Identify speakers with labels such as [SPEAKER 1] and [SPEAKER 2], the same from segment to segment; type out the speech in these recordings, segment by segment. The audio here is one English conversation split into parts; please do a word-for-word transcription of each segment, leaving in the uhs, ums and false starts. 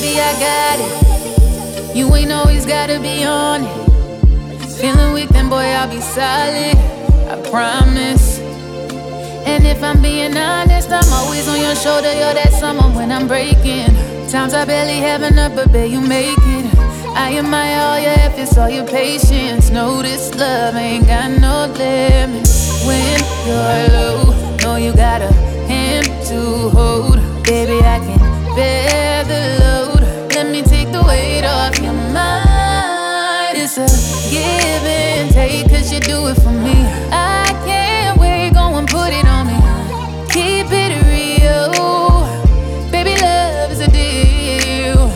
[SPEAKER 1] baby, I got it. You ain't always gotta be on it. Feeling weak, then boy, I'll be solid, I promise. And if I'm being honest, I'm always on your shoulder. You're that someone when I'm breaking. Times I barely have enough, but babe, you make it. I admire all your efforts, all your patience. Know this love ain't got no limits. When you're low, know you got a hand to hold. Baby, I can bear the load. Let me take the weight off your mind. It's a give and take, cause you do it for me. I can't wait, go and put it on me. Keep it real, baby, love is a deal.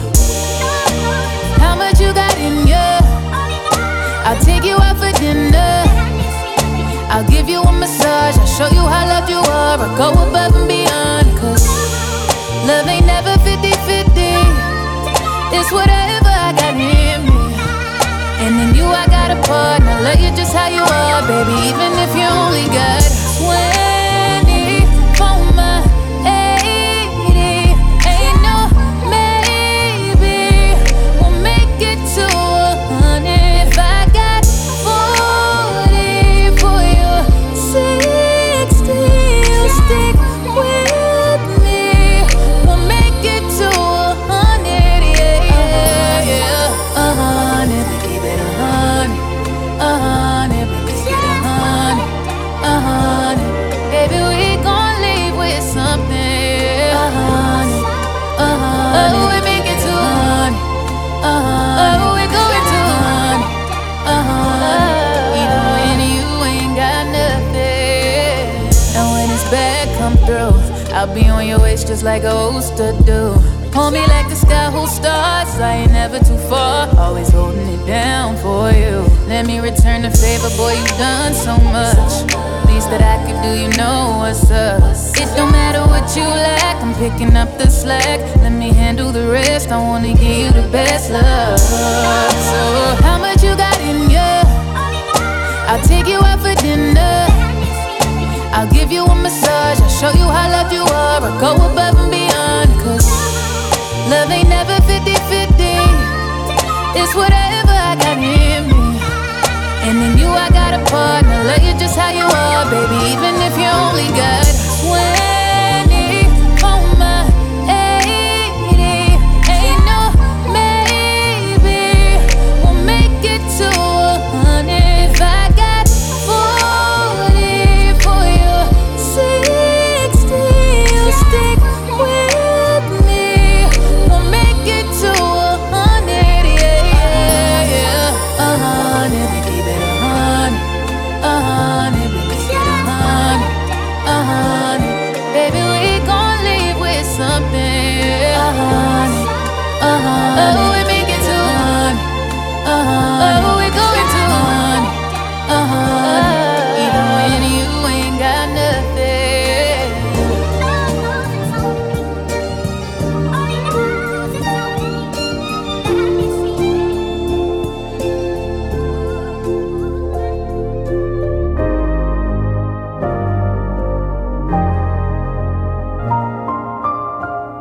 [SPEAKER 1] How much you got in ya? I'll take you out for dinner. I'll give you a massage, I'll show you how loved you are. I'll go above and beyond, cause love ain't never fifty fifty. It's whatever I got in me. And in you I got a partner. Love you just how you are, baby, even if you only got twenty for my eighty. Ain't no maybe, we'll make it to a hundred. If I got forty for you, sixty, you stick with me. We'll make it to a hundred, yeah, yeah, yeah. A hundred, we keep it a hundred. A hundred, we keep it a hundred. A hundred, baby, we gon' leave with something. A hundred, a hundred, oh, we make it to a hundred. A hundred, oh, we going to a hundred. A hundred, even when you ain't got nothing. And when it's bad come through, I'll be on your waist just like I used to do. Hold me like the sky holds stars, I ain't never too far. Always holding it down for you. Let me return the favor, boy, you've done so much. Least that I could do, you know what's up. It don't matter what you lack, I'm picking up the slack. Let me handle the rest, I wanna give you the best love. So, how much you got in ya? I'll take you out for dinner. I'll give you a massage, I'll show you how loved you are. I'll go above and beyond, cause love ain't never fifty fifty. It's whatever I got in me. And in you I got a partner. Love you just how you are, baby,